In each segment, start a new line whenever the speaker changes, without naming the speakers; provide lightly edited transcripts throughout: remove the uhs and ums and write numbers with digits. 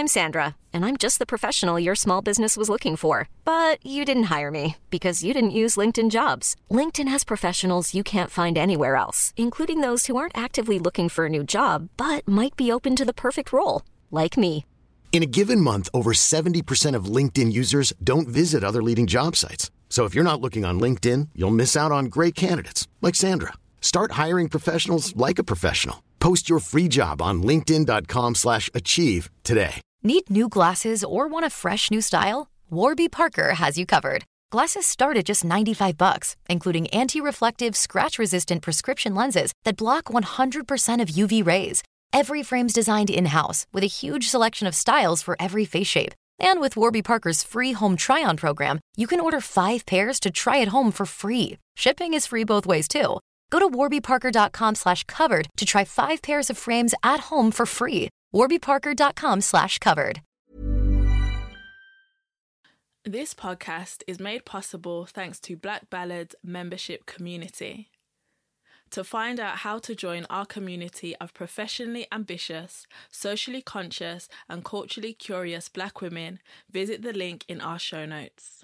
I'm Sandra, and I'm just the professional your small business was looking for. But you didn't hire me because you didn't use LinkedIn Jobs. LinkedIn has professionals you can't find anywhere else, including those who aren't actively looking for a new job, but might be open to the perfect role, like me.
In a given month, over 70% of LinkedIn users don't visit other leading job sites. So if you're not looking on LinkedIn, you'll miss out on great candidates like Sandra. Start hiring professionals like a professional. Post your free job on linkedin.com/achieve today.
Need new glasses or want a fresh new style? Warby Parker has you covered. Glasses start at just $95, including anti-reflective, scratch-resistant prescription lenses that block 100% of UV rays. Every frame's designed in-house with a huge selection of styles for every face shape. And with Warby Parker's free home try-on program, you can order 5 pairs to try at home for free. Shipping is free both ways, too. Go to warbyparker.com/covered to try 5 pairs of frames at home for free. warbyparker.com/covered.
This podcast is made possible thanks to Black Ballad's membership community. To find out how to join our community of professionally ambitious, socially conscious, and culturally curious Black women, visit the link in our show notes.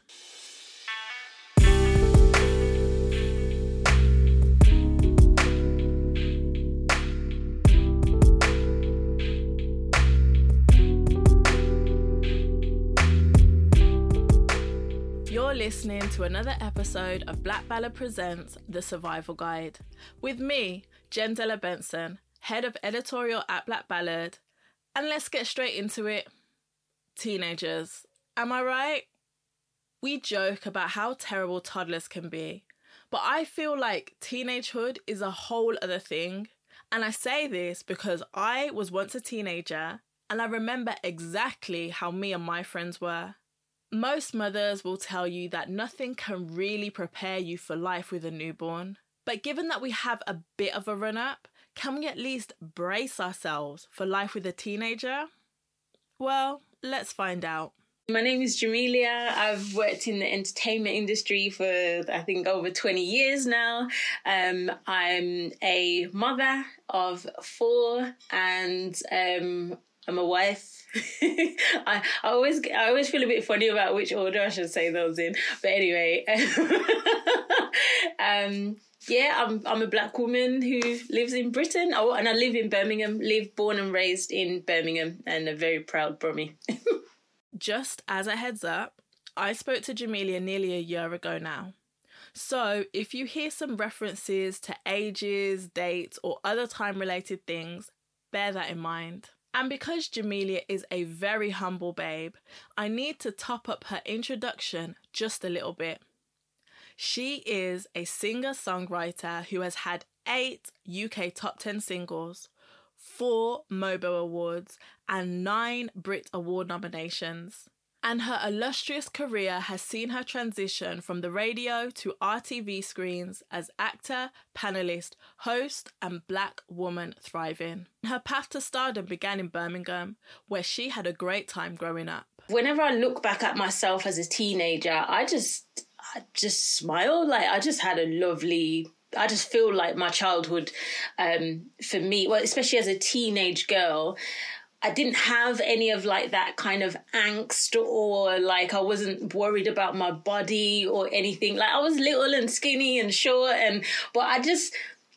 You're listening to another episode of Black Ballad Presents The Survival Guide with me, Jen Della Benson, head of editorial at Black Ballad. And let's get straight into it. Teenagers, am I right? We joke about how terrible toddlers can be, but I feel like teenagehood is a whole other thing. And I say this because I was once a teenager and I remember exactly how me and my friends were. Most mothers will tell you that nothing can really prepare you for life with a newborn. But given that we have a bit of a run-up, can we at least brace ourselves for life with a teenager? Well, let's find out.
My name is Jamelia. I've worked in the entertainment industry for, I think, over 20 years now. I'm a mother of 4 and I'm a wife. I always feel a bit funny about which order I should say those in. But anyway, yeah, I'm a Black woman who lives in Britain. Oh, and I live in Birmingham, born and raised in Birmingham, and a very proud Brummie.
Just as a heads up, I spoke to Jamelia nearly a year ago now. So if you hear some references to ages, dates, or other time-related things, bear that in mind. And because Jamelia is a very humble babe, I need to top up her introduction just a little bit. She is a singer-songwriter who has had 8 UK top 10 singles, 4 MOBO Awards, and 9 Brit Award nominations. And her illustrious career has seen her transition from the radio to RTV screens as actor, panellist, host, and Black woman thriving. Her path to stardom began in Birmingham, where she had a great time growing up.
Whenever I look back at myself as a teenager, I just smile. Like, I just feel like my childhood, for me, well, especially as a teenage girl, I didn't have any of like that kind of angst, or like I wasn't worried about my body or anything. Like, I was little and skinny and short, but I just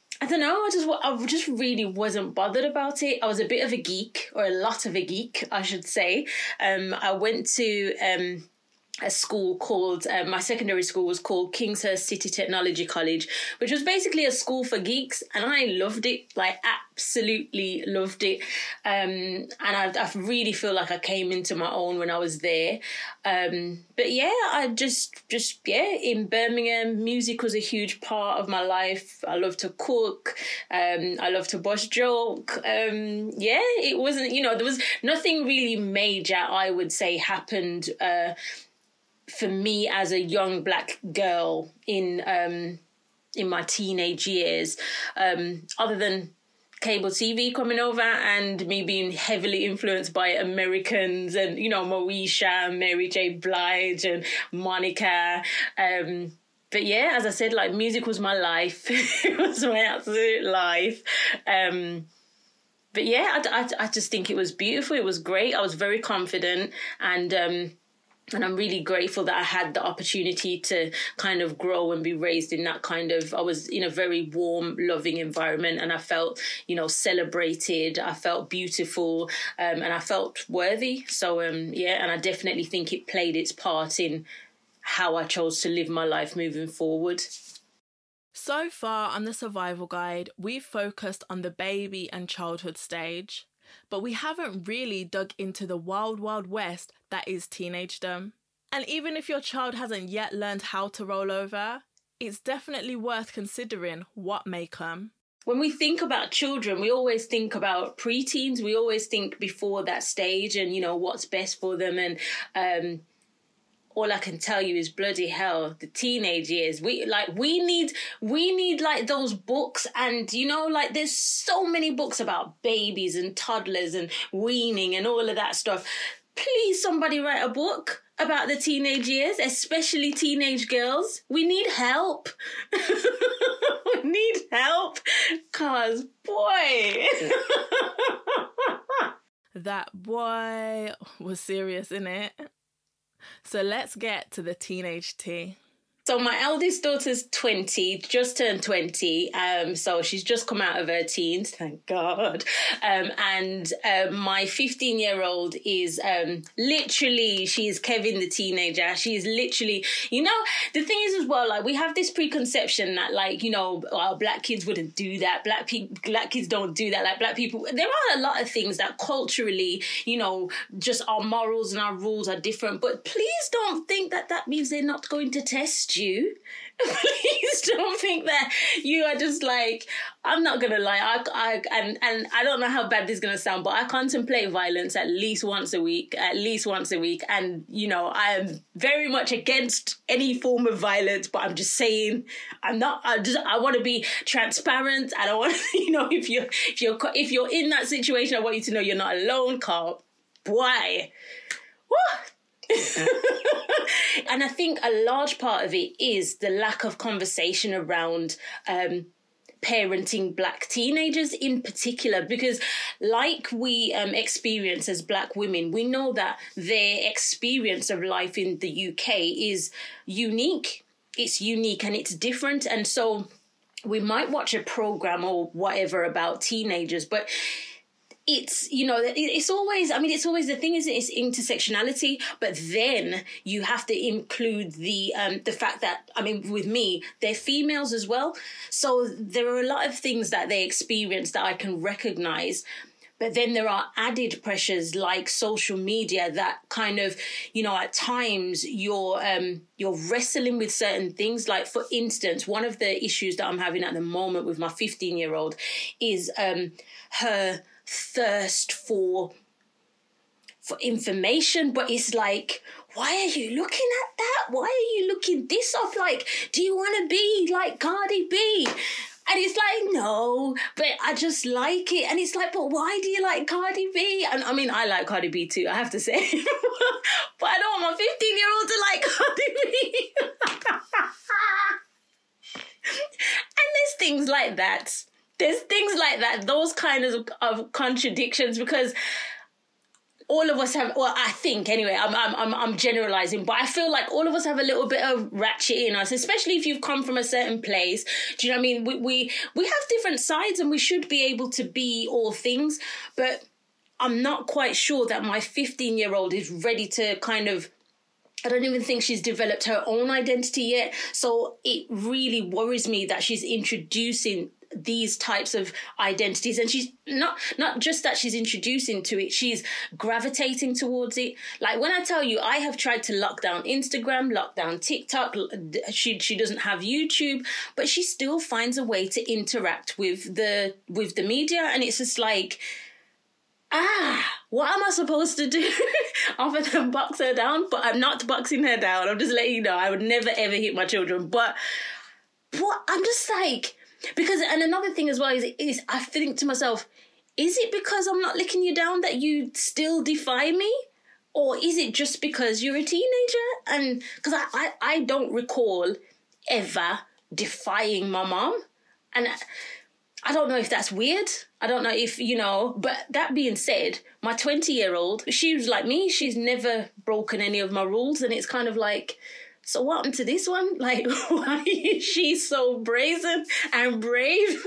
really wasn't bothered about it. I was a bit of a geek, or a lot of a geek, I should say. I went to a school called, my secondary school was called Kingshurst City Technology College, which was basically a school for geeks, and I loved it, like absolutely loved it. And I really feel like I came into my own when I was there. But yeah, I just in Birmingham, music was a huge part of my life. I love to cook. I love to bust joke. It wasn't, there was nothing really major, I would say, happened for me as a young Black girl in my teenage years, other than cable TV coming over and me being heavily influenced by Americans and, Moesha, Mary J. Blige and Monica. But yeah, as I said, like, music was my life. It was my absolute life. But yeah, I just think it was beautiful. It was great. I was very confident, and I'm really grateful that I had the opportunity to kind of grow and be raised in that kind of, I was in a very warm, loving environment, and I felt, celebrated. I felt beautiful, and I felt worthy. So, yeah, and I definitely think it played its part in how I chose to live my life moving forward.
So far on the Survival Guide, we've focused on the baby and childhood stage, but we haven't really dug into the wild, wild west that is teenagedom. And even if your child hasn't yet learned how to roll over, it's definitely worth considering what may come.
When we think about children, we always think about preteens. We always think before that stage and, what's best for them. And all I can tell you is bloody hell, the teenage years. We need like those books, and there's so many books about babies and toddlers and weaning and all of that stuff. Please, somebody write a book about the teenage years, especially teenage girls. We need help. We need help, cause boy.
That boy was serious, innit? So let's get to the teenage tea.
So my eldest daughter's 20, just turned 20. So she's just come out of her teens, thank God. And my 15-year-old is literally, she's Kevin the teenager. She's literally, the thing is as well, like we have this preconception that black kids wouldn't do that. Black kids don't do that. Like black people, there are a lot of things that culturally, just our morals and our rules are different. But please don't think that means they're not going to test you. Please don't think that you are just like, I'm not gonna lie, I don't know how bad this is gonna sound, but I contemplate violence at least once a week, and I am very much against any form of violence, but I'm just saying, I want to be transparent. I don't want if you're in that situation, I want you to know you're not alone, Carl. Boy, woo. And I think a large part of it is the lack of conversation around parenting black teenagers in particular, because like we experience as black women, we know that their experience of life in the UK is unique. It's unique and it's different. And so we might watch a program or whatever about teenagers, but it's, it's always the thing is it's intersectionality, but then you have to include the fact that, with me, they're females as well. So there are a lot of things that they experience that I can recognize. But then there are added pressures like social media that kind of, at times you're wrestling with certain things. Like, for instance, one of the issues that I'm having at the moment with my 15-year-old is her thirst for information. But it's like, why are you looking at that? Why are you looking this up? Like, do you want to be like Cardi B? And it's like, no, but I just like it. And it's like, but why do you like Cardi B? And I like Cardi B too, I have to say. But I don't want my 15-year-old to like Cardi B. And there's things like that. Those kind of contradictions, because all of us have, well, I think anyway, I'm generalizing, but I feel like all of us have a little bit of ratchet in us, especially if you've come from a certain place. Do you know what I mean? We have different sides and we should be able to be all things, but I'm not quite sure that my 15-year-old is ready to kind of, I don't even think she's developed her own identity yet. So it really worries me that she's introducing these types of identities, and she's not just that she's introducing to it, she's gravitating towards it. Like, when I tell you, I have tried to lock down Instagram, lock down TikTok. She doesn't have YouTube, but she still finds a way to interact with the media, and it's just like, what am I supposed to do other than box her down? But I'm not boxing her down. I'm just letting you know, I would never ever hit my children. But what I'm just like, because, and another thing as well is I think to myself, is it because I'm not licking you down that you still defy me? Or is it just because you're a teenager? And because I don't recall ever defying my mom. And I don't know if that's weird. I don't know if, but that being said, my 20-year-old, she was like me. She's never broken any of my rules. And it's kind of like, so what happened to this one? Like, why is she so brazen and brave?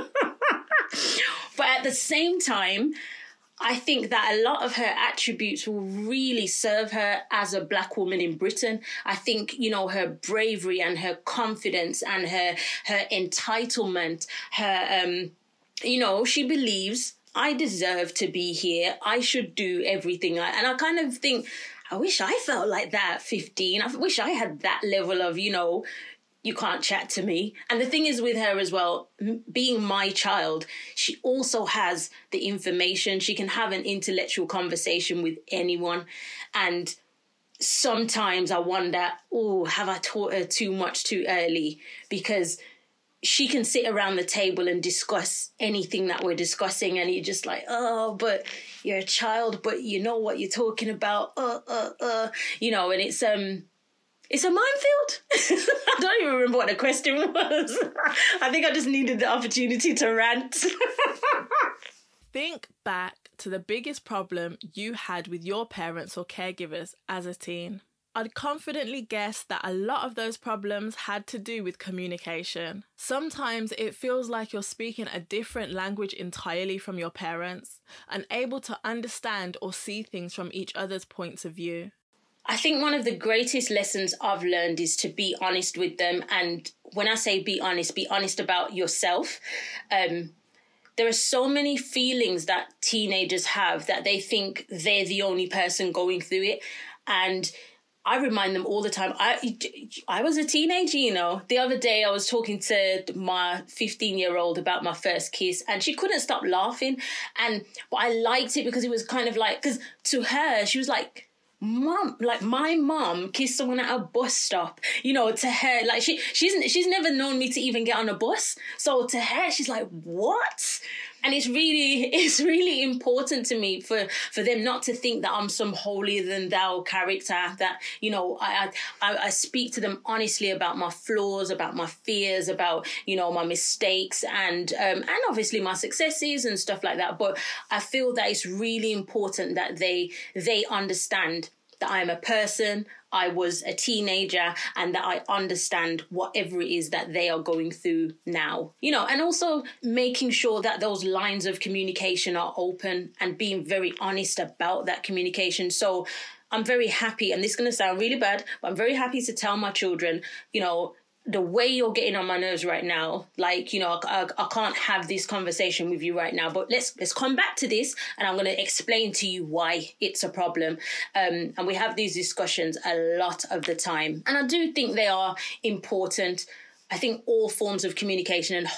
But at the same time, I think that a lot of her attributes will really serve her as a Black woman in Britain. I think, her bravery and her confidence and her entitlement, her, she believes I deserve to be here. I should do everything. And I kind of think, I wish I felt like that at 15. I wish I had that level of, you can't chat to me. And the thing is with her as well, being my child, she also has the information. She can have an intellectual conversation with anyone. And sometimes I wonder, have I taught her too much too early? Because she can sit around the table and discuss anything that we're discussing. And you're just like, but you're a child, but you know what you're talking about. And it's a minefield. I don't even remember what the question was. I think I just needed the opportunity to rant.
Think back to the biggest problem you had with your parents or caregivers as a teen. I'd confidently guess that a lot of those problems had to do with communication. Sometimes it feels like you're speaking a different language entirely from your parents, unable to understand or see things from each other's points of view.
I think one of the greatest lessons I've learned is to be honest with them. And when I say be honest about yourself. There are so many feelings that teenagers have that they think they're the only person going through it. And I remind them all the time, I was a teenager, The other day I was talking to my 15-year-old about my first kiss and she couldn't stop laughing. But I liked it because it was kind of like, because to her, she was like, Mom, like my mom kissed someone at a bus stop, to her, like she's never known me to even get on a bus. So to her, she's like, what? And it's really important to me for them not to think that I'm some holier than thou character, that, I speak to them honestly about my flaws, about my fears, about, my mistakes and obviously my successes and stuff like that. But I feel that it's really important that they understand that I am a person, I was a teenager, and that I understand whatever it is that they are going through now. And also making sure that those lines of communication are open and being very honest about that communication. So I'm very happy, and this is going to sound really bad, but I'm very happy to tell my children, the way you're getting on my nerves right now, like, I can't have this conversation with you right now, but let's come back to this and I'm going to explain to you why it's a problem. And we have these discussions a lot of the time. And I do think they are important. I think all forms of communication and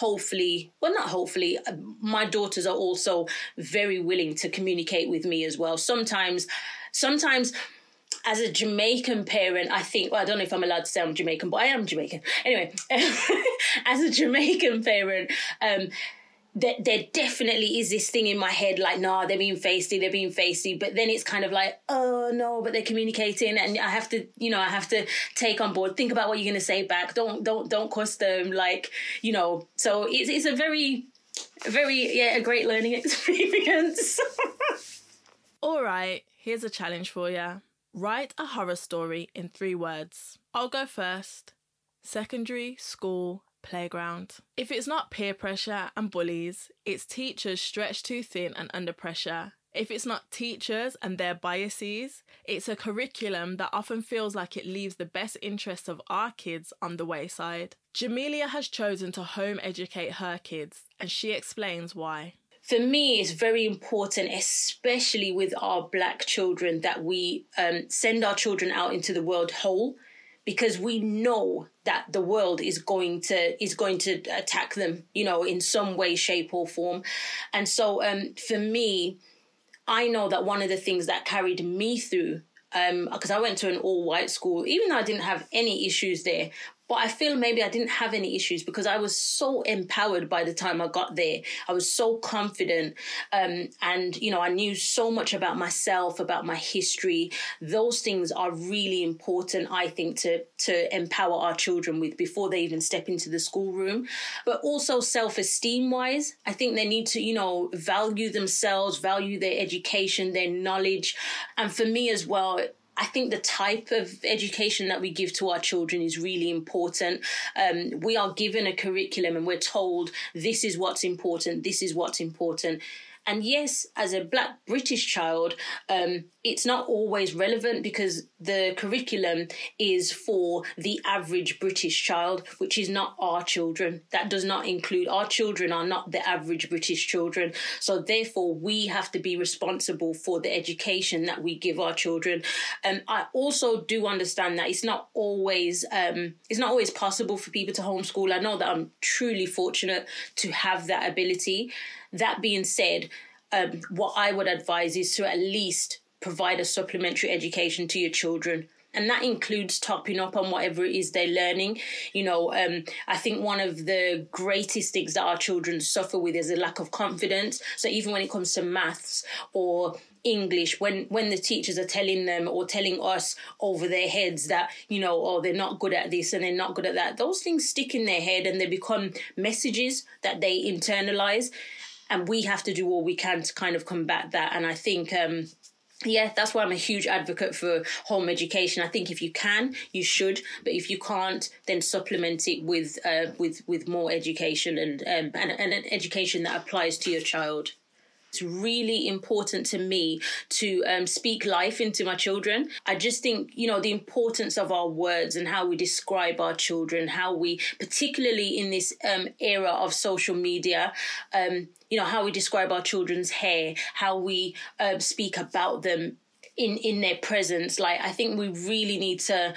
my daughters are also very willing to communicate with me as well. Sometimes as a Jamaican parent, I think, I don't know if I'm allowed to say I'm Jamaican, but I am Jamaican. Anyway, as a Jamaican parent, there definitely is this thing in my head, like, no, they're being feisty. But then it's kind of like, oh, no, but they're communicating. And I have to take on board, think about what you're going to say back. Don't cuss them, like, So it's a very, very, a great learning experience.
All right, here's a challenge for you. Write a horror story in 3 words. I'll go first. Secondary school playground. If it's not peer pressure and bullies, it's teachers stretched too thin and under pressure. If it's not teachers and their biases, it's a curriculum that often feels like it leaves the best interests of our kids on the wayside. Jamelia has chosen to home educate her kids, and she explains why.
For me, it's very important, especially with our Black children, that we send our children out into the world whole, because we know that the world is going to attack them, in some way, shape or form. And so for me, I know that one of the things that carried me through, because I went to an all-white school, even though I didn't have any issues there, But I feel maybe I didn't have any issues because I was so empowered by the time I got there. I was so confident. And, I knew so much about myself, about my history. Those things are really important, I think, to empower our children with before they even step into the schoolroom. But also self-esteem wise, I think they need to, value themselves, value their education, their knowledge. And for me as well, I think the type of education that we give to our children is really important. We are given a curriculum and we're told this is what's important, this is what's important. And yes, as a Black British child, it's not always relevant because the curriculum is for the average British child, which is not our children. That does not include our children are not the average British children. So therefore, we have to be responsible for the education that we give our children. I also do understand that it's not always possible for people to homeschool. I know that I'm truly fortunate to have that ability. That being said, what I would advise is to at least provide a supplementary education to your children. And that includes topping up on whatever it is they're learning. I think one of the greatest things that our children suffer with is a lack of confidence. So even when it comes to maths or English, when the teachers are telling them or telling us over their heads that, they're not good at this and they're not good at that, those things stick in their head and they become messages that they internalize. And we have to do all we can to kind of combat that. And I think, that's why I'm a huge advocate for home education. I think if you can, you should. But if you can't, then supplement it with more education and an education that applies to your child. It's really important to me to speak life into my children. I just think, the importance of our words and how we describe our children, how we, particularly in this era of social media, how we describe our children's hair, how we speak about them in their presence. Like, I think we really need to...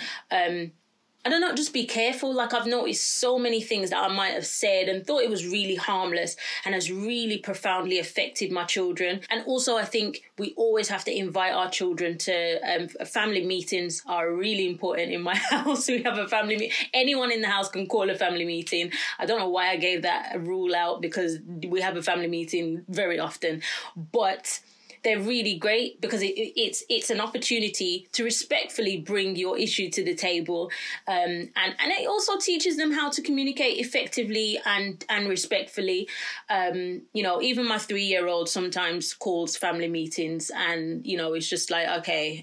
just be careful. Like, I've noticed so many things that I might have said and thought it was really harmless and has really profoundly affected my children. And also, I think we always have to invite our children to family meetings are really important in my house. We have a family meeting. Anyone in the house can call a family meeting. I don't know why I gave that rule out because we have a family meeting very often. But they're really great because it's an opportunity to respectfully bring your issue to the table. And it also teaches them how to communicate effectively and respectfully. Even my 3-year-old sometimes calls family meetings and, it's just like, okay.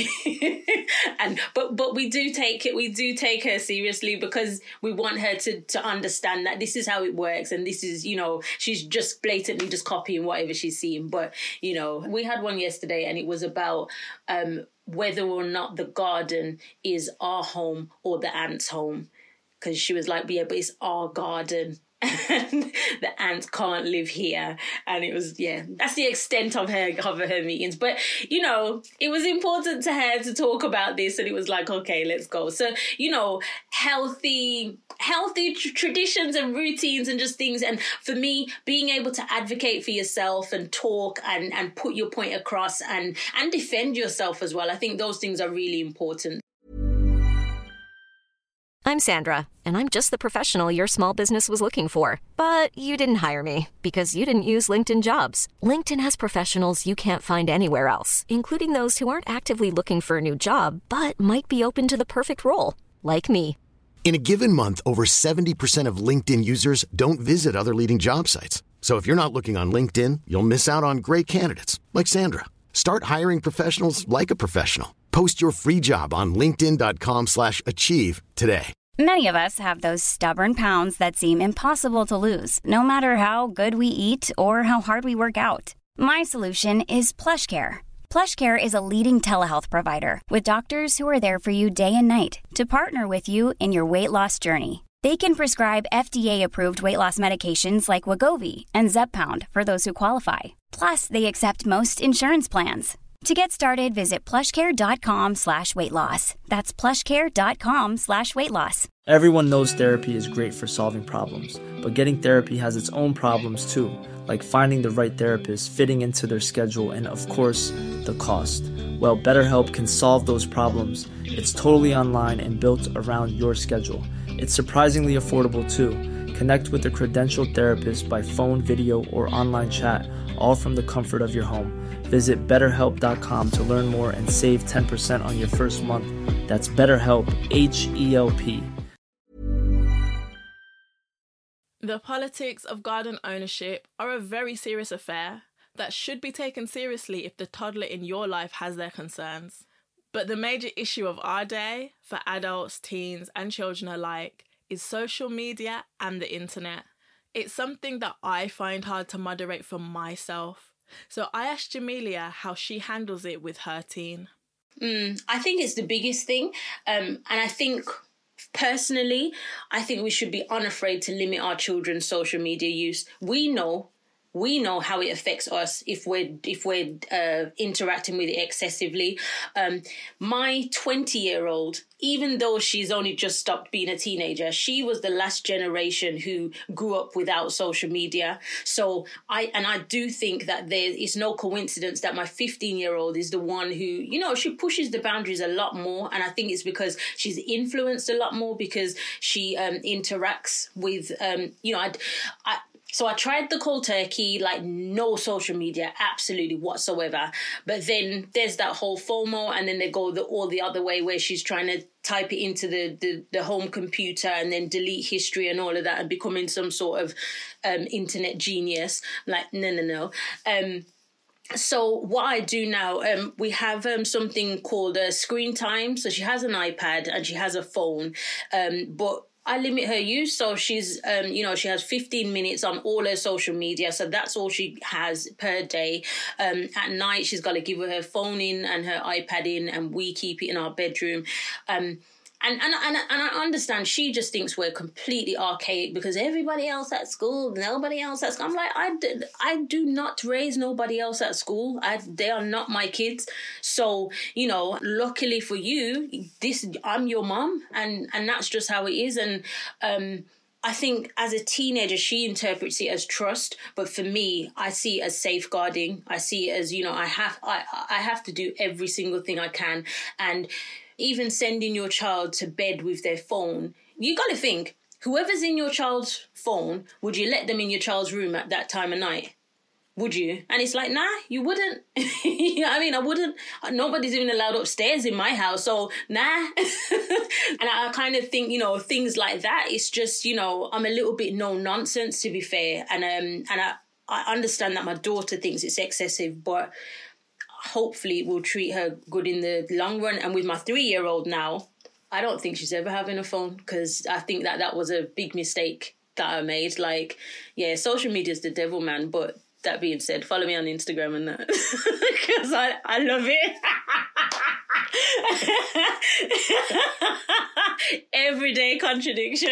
But we do take her seriously because we want her to understand that this is how it works. And this is, she's just blatantly just copying whatever she's seeing. But, we had one yesterday and it was about whether or not the garden is our home or the ants' home. Because she was like, yeah, but it's our garden. And the ants can't live here. And it was, that's the extent of her meetings. But, it was important to her to talk about this. And it was like, okay, let's go. So, healthy traditions and routines and just things. And for me, being able to advocate for yourself and talk and put your point across and defend yourself as well. I think those things are really important.
I'm Sandra, and I'm just the professional your small business was looking for. But you didn't hire me because you didn't use LinkedIn Jobs. LinkedIn has professionals you can't find anywhere else, including those who aren't actively looking for a new job, but might be open to the perfect role, like me.
In a given month, over 70% of LinkedIn users don't visit other leading job sites. So if you're not looking on LinkedIn, you'll miss out on great candidates like Sandra. Start hiring professionals like a professional. Post your free job on linkedin.com/achieve today.
Many of us have those stubborn pounds that seem impossible to lose, no matter how good we eat or how hard we work out. My solution is PlushCare. PlushCare is a leading telehealth provider with doctors who are there for you day and night to partner with you in your weight loss journey. They can prescribe FDA-approved weight loss medications like Wegovy and Zepbound for those who qualify. Plus, they accept most insurance plans. To get started, visit plushcare.com/weightloss. That's plushcare.com/weightloss.
Everyone knows therapy is great for solving problems, but getting therapy has its own problems too, like finding the right therapist, fitting into their schedule, and of course, the cost. Well, BetterHelp can solve those problems. It's totally online and built around your schedule. It's surprisingly affordable too. Connect with a credentialed therapist by phone, video, or online chat, all from the comfort of your home. Visit BetterHelp.com to learn more and save 10% on your first month. That's BetterHelp, H-E-L-P.
The politics of garden ownership are a very serious affair that should be taken seriously if the toddler in your life has their concerns. But the major issue of our day, for adults, teens, and children alike, is social media and the internet. It's something that I find hard to moderate for myself. So I asked Jamelia how she handles it with her teen.
I think it's the biggest thing. And I think personally, I think we should be unafraid to limit our children's social media use. We know how it affects us if we're interacting with it excessively. My 20-year-old, even though she's only just stopped being a teenager, she was the last generation who grew up without social media. So I do think that it's no coincidence that my 15-year-old is the one who, she pushes the boundaries a lot more. And I think it's because she's influenced a lot more because she interacts with, So I tried the cold turkey, like no social media, absolutely whatsoever. But then there's that whole FOMO, and then they go all the other way where she's trying to type it into the home computer and then delete history and all of that and becoming some sort of internet genius. Like, no. So what I do now, we have something called screen time. So she has an iPad and she has a phone, but I limit her use. So she's, she has 15 minutes on all her social media. So that's all she has per day. At night, she's got to give her phone in and her iPad in, and we keep it in our bedroom. And I understand she just thinks we're completely archaic because everybody else at school, nobody else at school. I'm like, I do not raise nobody else at school. They are not my kids. So, luckily for you, I'm your mom, and that's just how it is. And I think as a teenager, she interprets it as trust, but for me, I see it as safeguarding. I see it as, I have to do every single thing I can. And even sending your child to bed with their phone, you got to think, whoever's in your child's phone, would you let them in your child's room at that time of night? Would you? And it's like, nah, you wouldn't. I wouldn't. Nobody's even allowed upstairs in my house, so nah. And I kind of think, things like that, it's just, I'm a little bit no nonsense, to be fair. And I understand that my daughter thinks it's excessive, but hopefully it will treat her good in the long run. And with my 3-year-old now, I don't think she's ever having a phone, because I think that was a big mistake that I made. Like, yeah, social media is the devil, man. But that being said, follow me on Instagram and that, because I love it. Everyday contradiction.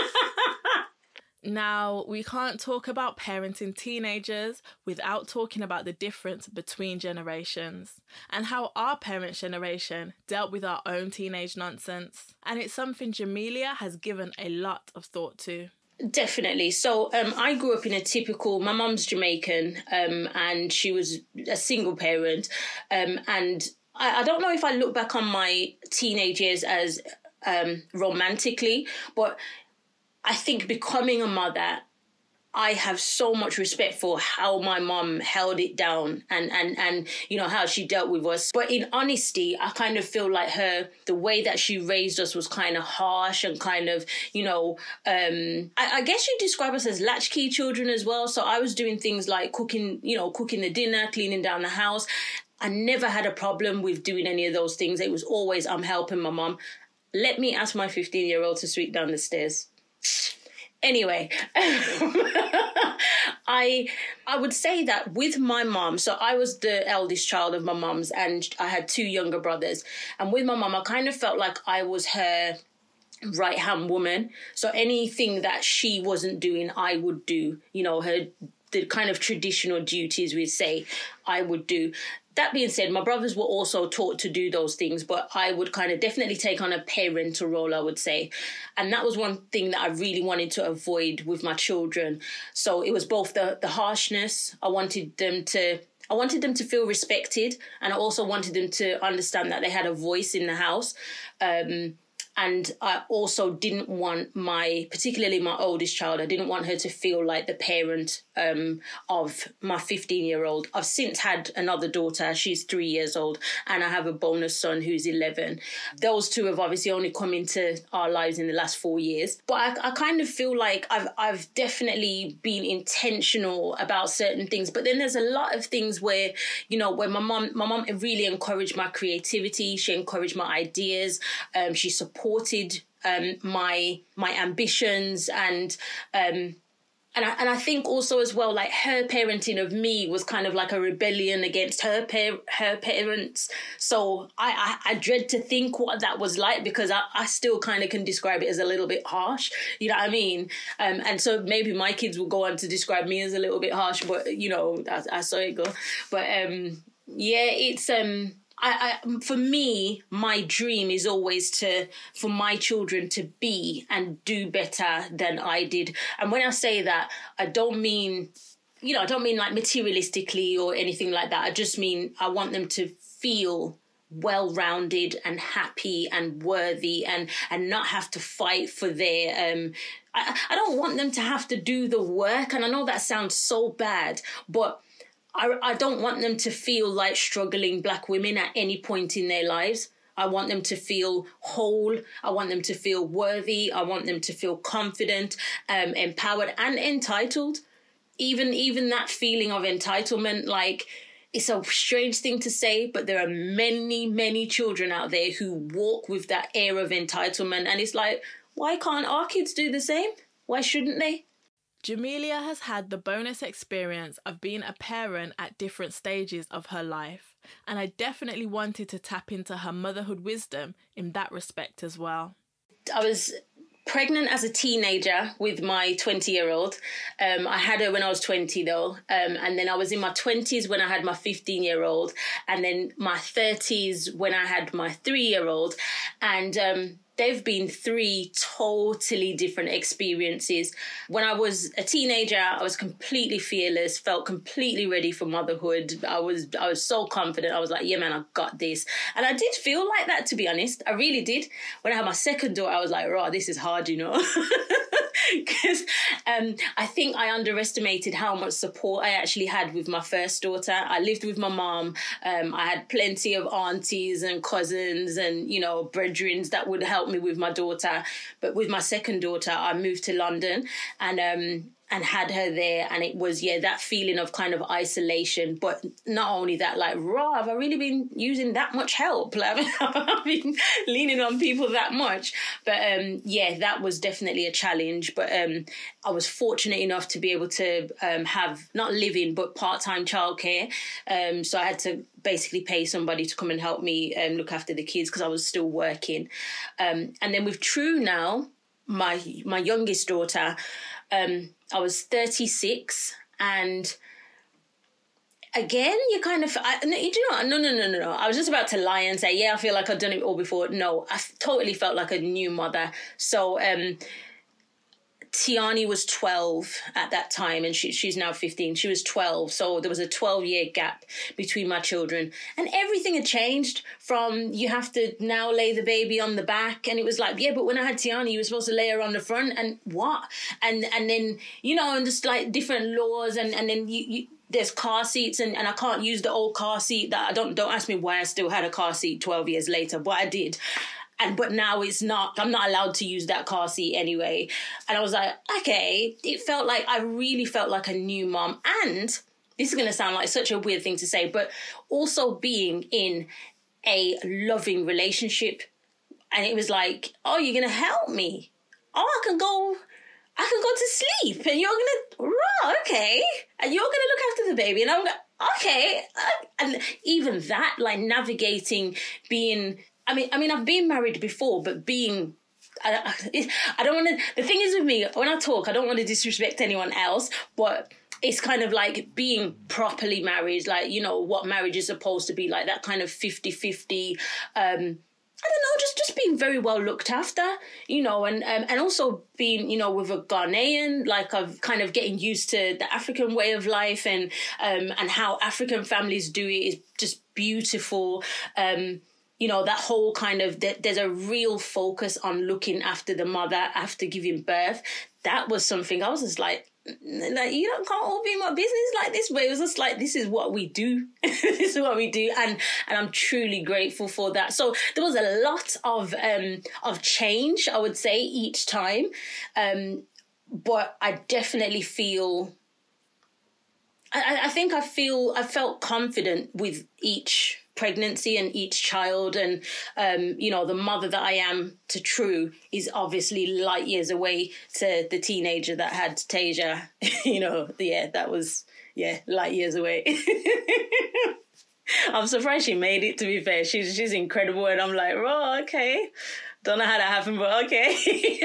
Now, we can't talk about parenting teenagers without talking about the difference between generations and how our parents' generation dealt with our own teenage nonsense. And it's something Jamelia has given a lot of thought to.
Definitely. So I grew up in my mum's Jamaican, and she was a single parent. And I don't know if I look back on my teenage years as romantically, but I think becoming a mother, I have so much respect for how my mum held it down and how she dealt with us. But in honesty, I kind of feel like the way that she raised us was kind of harsh and kind of, I guess you'd describe us as latchkey children as well. So I was doing things like cooking the dinner, cleaning down the house. I never had a problem with doing any of those things. It was always, I'm helping my mum. Let me ask my 15-year-old to sweep down the stairs. Anyway, I would say that with my mom, so I was the eldest child of my mom's and I had 2 younger brothers. And with my mom, I kind of felt like I was her right-hand woman. So anything that she wasn't doing, I would do. The kind of traditional duties we'd say I would do. That being said, my brothers were also taught to do those things, but I would kind of definitely take on a parental role, I would say. And that was one thing that I really wanted to avoid with my children. So it was both the harshness. I wanted them to feel respected, and I also wanted them to understand that they had a voice in the house. And I also didn't want particularly my oldest child, I didn't want her to feel like the parent of my 15-year-old. I've since had another daughter. She's 3 years old. And I have a bonus son who's 11. Those two have obviously only come into our lives in the last 4 years. But I kind of feel like I've definitely been intentional about certain things. But then there's a lot of things where, where my mom really encouraged my creativity. She encouraged my ideas. She supported my ambitions, and I think also as well, like her parenting of me was kind of like a rebellion against her parents. So I dread to think what that was like, because I still kind of can describe it as a little bit harsh. You know what I mean? And so maybe my kids will go on to describe me as a little bit harsh, but I saw it go. But it's for me, my dream is always for my children to be and do better than I did. And when I say that, I don't mean like materialistically or anything like that. I just mean I want them to feel well-rounded and happy and worthy and not have to fight for their... I don't want them to have to do the work. And I know that sounds so bad, but... I don't want them to feel like struggling Black women at any point in their lives. I want them to feel whole. I want them to feel worthy. I want them to feel confident, empowered and entitled. Even that feeling of entitlement, like, it's a strange thing to say, but there are many, many children out there who walk with that air of entitlement. And it's like, why can't our kids do the same? Why shouldn't they?
Jamelia has had the bonus experience of being a parent at different stages of her life, and I definitely wanted to tap into her motherhood wisdom in that respect as well.
I was pregnant as a teenager with my 20-year-old. I had her when I was 20 though, and then I was in my 20s when I had my 15-year-old, and then my 30s when I had my 3-year-old, and they've been 3 totally different experiences. When I was a teenager, I was completely fearless, felt completely ready for motherhood. I was so confident. I was like, yeah, man, I got this. And I did feel like that, to be honest. I really did. When I had my second daughter, I was like, right, this is hard, Because I think I underestimated how much support I actually had with my first daughter. I lived with my mom. I had plenty of aunties and cousins and, brethrens that would help me with my daughter. But with my second daughter, I moved to London and had her there. And it was, that feeling of kind of isolation. But not only that, like, have I really been using that much help? Like, I've been leaning on people that much. But that was definitely a challenge. But I was fortunate enough to be able to have not living, but part-time childcare. So I had to basically pay somebody to come and help me look after the kids because I was still working. And then with True now, my youngest daughter, I was 36, and again, you kind of, no. I was just about to lie and say, I feel like I've done it all before. No, I totally felt like a new mother. So Tiani was 12 at that time, and she's now 15. She was 12, so there was a 12-year gap between my children. And everything had changed from you have to now lay the baby on the back. And it was like, but when I had Tiani, you were supposed to lay her on the front. And what? And then, and just like different laws. And then you there's car seats, and I can't use the old car seat. That don't ask me why I still had a car seat 12 years later, but I did. But now I'm not allowed to use that car seat anyway. And I was like, okay, I really felt like a new mom. And this is going to sound like such a weird thing to say, but also being in a loving relationship. And it was like, oh, you're going to help me. Oh, I can go to sleep, and you're going to, okay. And you're going to look after the baby. And I'm going, okay. And even that, like navigating being, I mean, I've been married before, but being, I don't want to, the thing is with me, when I talk, I don't want to disrespect anyone else, but it's kind of like being properly married, like, what marriage is supposed to be, like that kind of 50-50, I don't know, just being very well looked after, and also being, with a Ghanaian, like of kind of getting used to the African way of life and how African families do it is just beautiful. that whole kind of, there's a real focus on looking after the mother after giving birth. That was something I was just like, can't all be in my business like this, but it was just like, this is what we do. This is what we do. And I'm truly grateful for that. So there was a lot of change, I would say, each time. But I definitely feel, I felt confident with each pregnancy and each child, and the mother that I am to True is obviously light years away to the teenager that had Tasia. That was light years away. I'm surprised she made it, to be fair. She's incredible, and I'm like, oh, okay. Don't know how that happened, but okay.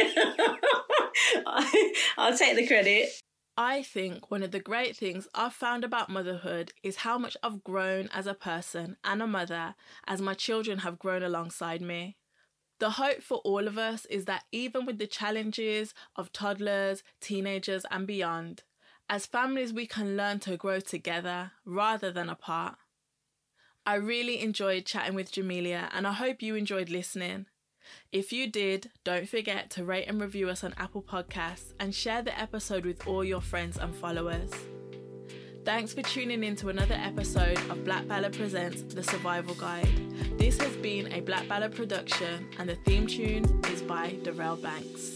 I'll take the credit.
I think one of the great things I've found about motherhood is how much I've grown as a person and a mother as my children have grown alongside me. The hope for all of us is that even with the challenges of toddlers, teenagers and beyond, as families we can learn to grow together rather than apart. I really enjoyed chatting with Jamelia, and I hope you enjoyed listening. If you did, don't forget to rate and review us on Apple Podcasts and share the episode with all your friends and followers. Thanks for tuning in to another episode of Black Ballad Presents The Survival Guide. This has been a Black Ballad production, and the theme tune is by Darrell Banks.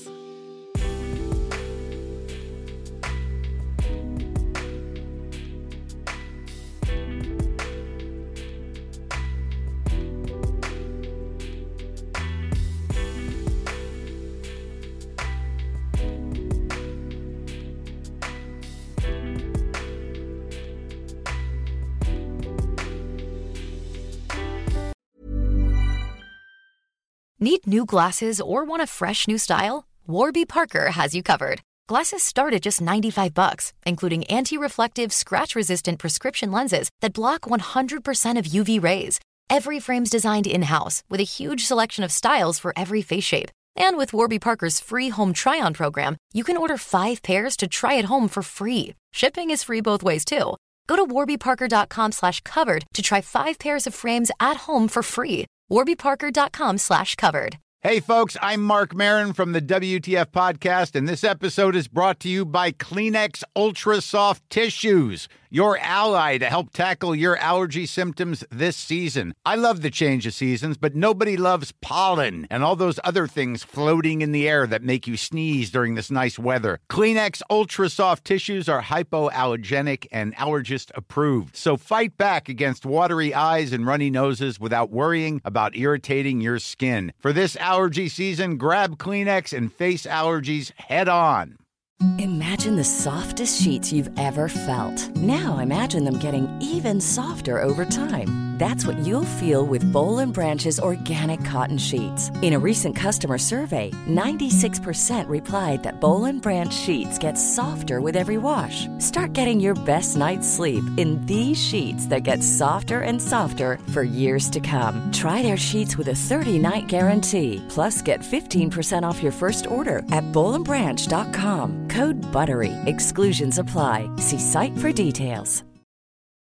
Need new glasses or want a fresh new style? Warby Parker has you covered. Glasses start at just $95, including anti-reflective, scratch-resistant prescription lenses that block 100% of UV rays. Every frame's designed in-house with a huge selection of styles for every face shape. And with Warby Parker's free home try-on program, you can order 5 pairs to try at home for free. Shipping is free both ways, too. Go to warbyparker.com/covered to try 5 pairs of frames at home for free. warbyparker.com/covered.
Hey folks, I'm Mark Maron from the WTF Podcast, and this episode is brought to you by Kleenex Ultra Soft Tissues, your ally to help tackle your allergy symptoms this season. I love the change of seasons, but nobody loves pollen and all those other things floating in the air that make you sneeze during this nice weather. Kleenex Ultra Soft Tissues are hypoallergenic and allergist approved, so fight back against watery eyes and runny noses without worrying about irritating your skin. For this allergy season, grab Kleenex and face allergies head on.
Imagine the softest sheets you've ever felt. Now imagine them getting even softer over time. That's what you'll feel with Boll & Branch's organic cotton sheets. In a recent customer survey, 96% replied that Boll & Branch sheets get softer with every wash. Start getting your best night's sleep in these sheets that get softer and softer for years to come. Try their sheets with a 30-night guarantee. Plus, get 15% off your first order at bollandbranch.com. Code BUTTERY. Exclusions apply. See site for details.